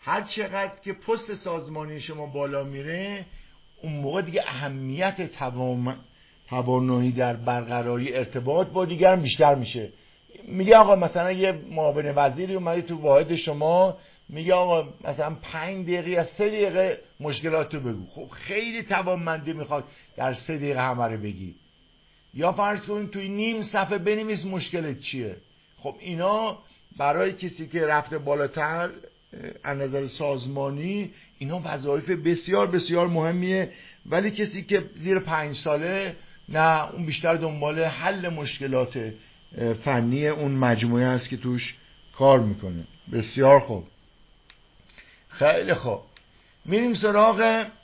هر چقدر که پست سازمانی شما بالا میره اون موقع دیگه اهمیت توانایی در برقراری ارتباط با دیگران بیشتر میشه. میگه آقا مثلا یه معاون وزیری اومده تو واحد شما، میگه آقا مثلا 5 دقیقه یا 3 دقیقه مشکلاتو بگو. خب خیلی توانمندی میخواد در 3 دقیقه همه رو بگی. یا فرض کنید توی نیم صفحه بنویس مشکلت چیه. خب اینا برای کسی که رفته بالاتر از نظر سازمانی اینا وظایف بسیار بسیار مهمیه، ولی کسی که زیر 5 ساله نه، اون بیشتر دنبال حل مشکلات فنی اون مجموعه است که توش کار میکنه. بسیار خوب، خیلی خوب. میریم سراغ